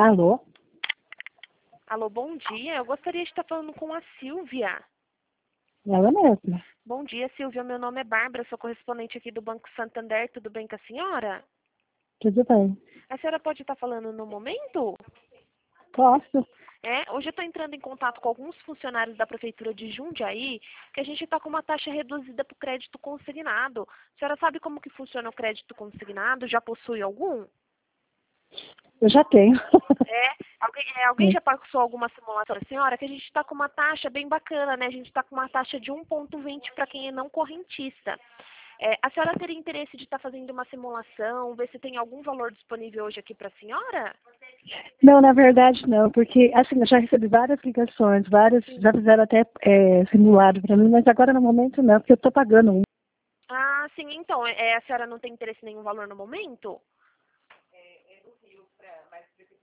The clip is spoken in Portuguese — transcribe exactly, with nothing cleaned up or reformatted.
Alô? Alô, bom dia. Eu gostaria de estar falando com a Silvia. Ela mesma. Bom dia, Silvia. Meu nome é Bárbara, sou correspondente aqui do Banco Santander. Tudo bem com a senhora? Tudo bem. A senhora pode estar falando no momento? Posso? É, hoje eu estou entrando em contato com alguns funcionários da Prefeitura de Jundiaí, que a gente está com uma taxa reduzida para o crédito consignado. A senhora sabe como que funciona o crédito consignado? Já possui algum? Eu já tenho. É, alguém, é, alguém já passou alguma simulação para a senhora? Que a gente está com uma taxa bem bacana, né? A gente está com uma taxa de um vírgula vinte para quem é não correntista. É, a senhora teria interesse de estar fazendo uma simulação, ver se tem algum valor disponível hoje aqui para a senhora? Não, na verdade não, porque assim, eu já recebi várias ligações, várias, Sim. já fizeram até é, simulado para mim, mas agora no momento não, porque eu estou pagando um. Ah, sim, então, é, a senhora não tem interesse em nenhum valor no momento?